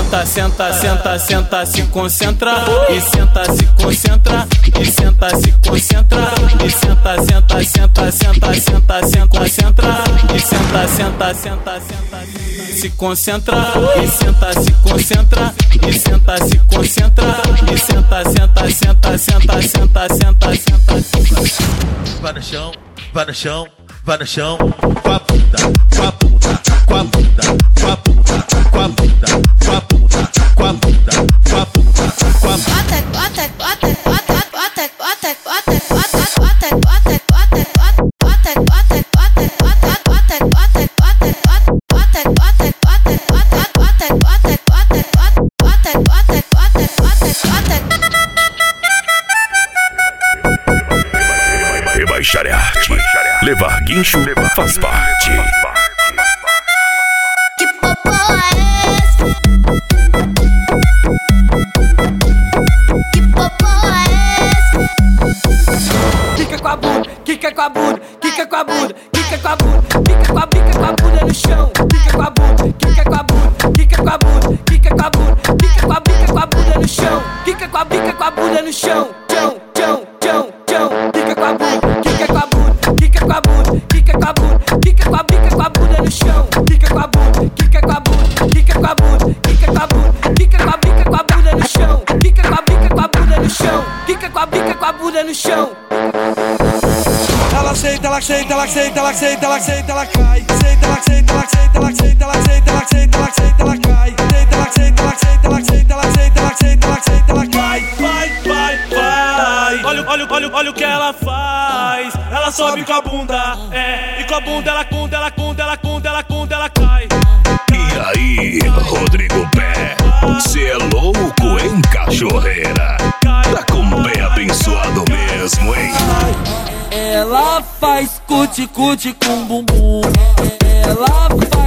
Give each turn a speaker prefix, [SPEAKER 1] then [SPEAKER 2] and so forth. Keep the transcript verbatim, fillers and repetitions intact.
[SPEAKER 1] senta, senta, senta, senta, se concentra. E senta, se concentra. E senta, se concentra. E senta, senta, senta, senta, senta, se concentra. E senta, senta, senta, senta, se concentra. E senta, se concentra. E senta, se concentra. E senta, senta, senta, senta, senta, senta, senta.
[SPEAKER 2] Vai no chão, vai no chão, vai no chão. Com a bunda, com a bunda, com a bunda, com a bunda, com a bunda, com a bunda, com a bunda, com a bunda, com a bunda.
[SPEAKER 3] Bota, bota, bota, bota, bota, bota, bota, bota, bota, bota, bota, bota, bota, bota, bota,
[SPEAKER 4] Rebaixar é arte, levar guincho faz parte.
[SPEAKER 3] que popô é esse? Que popô é esse?
[SPEAKER 5] Quica com a bunda, quica com a bunda, quica com a bunda, quica com a bunda, quica com a bica com a bunda no chão. Quica com a bunda, quica com a bunda, quica com a bunda, quica com a bunda, quica com a bica com a bunda no chão. Quica com a bica com a bunda no chão. Chão, chão, chão, chão. Quica com a bunda, quica com a bunda, quica com a bunda, quica com a bunda, quica com a bica com a bunda no chão. Quica com a bunda, quica com a bunda, quica com a bunda, quica com a bunda, quica com a bica com a bunda no chão. Quica com a bica com a bunda no chão. Quica com a bica com a bunda no chão.
[SPEAKER 6] Ela senta, ela senta, ela senta, ela senta, ela senta, ela cai. Senta, ela senta, ela senta, ela senta, ela senta, ela senta, ela senta, ela cai. Senta, ela senta, ela senta, ela senta, ela senta, ela senta, ela senta, ela cai.
[SPEAKER 7] Vai, vai, vai. Olha, olha, olha, olha o que ela faz. Ela sobe com a bunda, é. E com a bunda ela cunda, ela cunda, ela cunda, ela cunda, ela cai.
[SPEAKER 4] E aí, Rodrigo Pé, cê é louco, hein, cachorreira? Tá com o pé abençoado mesmo, hein?
[SPEAKER 5] Ela faz cuti-cuti com bumbum. Ela faz